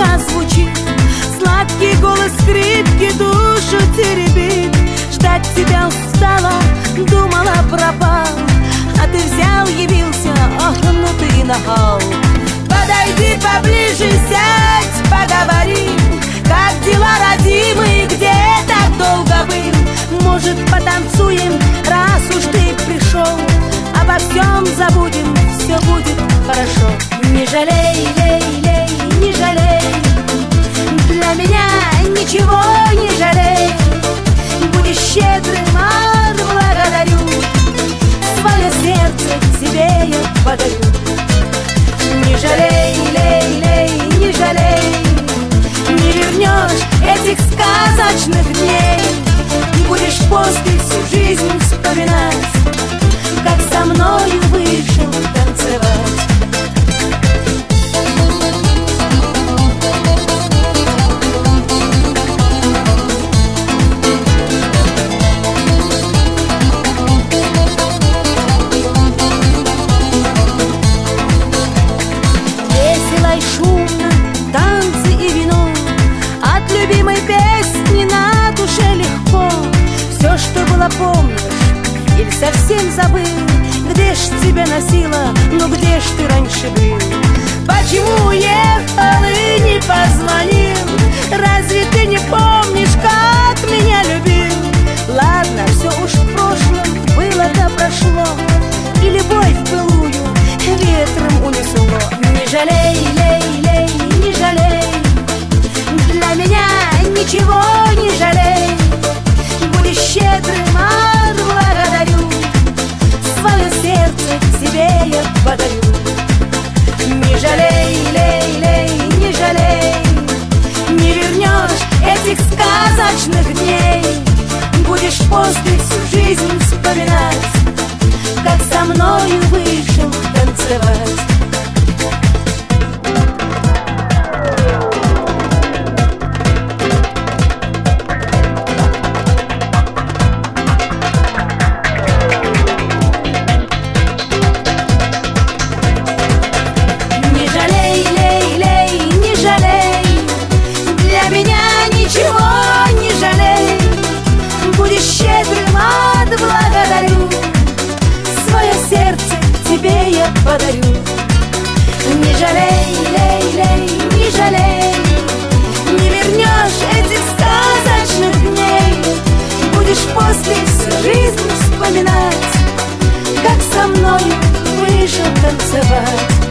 тихо звучит, сладкий голос скрипки душу теребит. Ждать тебя устала, думала, пропал, а ты взял, явился, ах, ну ты нахал. Подойди поближе, сядь, поговорим, как дела, родимый, где так долго был? Может, потанцуем, раз уж ты пришел, обо всем забудем, все будет хорошо. Не жалей, лей, лей, не жалей, для меня ничего не жалей. Будешь щедрым, отблагодарю, свое сердце тебе я подарю. Не жалей, лей, лей, не жалей, не вернешь этих сказочных дней. Будешь после всю жизнь вспоминать, как со мною вышел танцевать. Весело и шумно, танцы и вино, от любимой песни на душе легко. Все, что было, помнишь, или совсем забыл? Где ж тебя носила, ну где ж ты раньше был? Почему уехал и не позвонил? Разве ты не помнишь, как меня любил? Ладно, все уж в прошлом, было-то прошло, и любовь былую ветром унесло. Не жалей, лей, лей, не жалей, для меня ничего не жалей. Будешь щедрым, отблагодарю, свое сердце тебе я подарю. Не жалей, лей, лей, не жалей, не вернешь этих сказочных дней. Будешь после всю жизнь вспоминать, как со мною вышел танцевать. Благодарю, свое сердце тебе я подарю. Не жалей, лей, лей, не жалей, не вернешь этих сказочных дней. Будешь после всю жизнь вспоминать, как со мною вышел танцевать.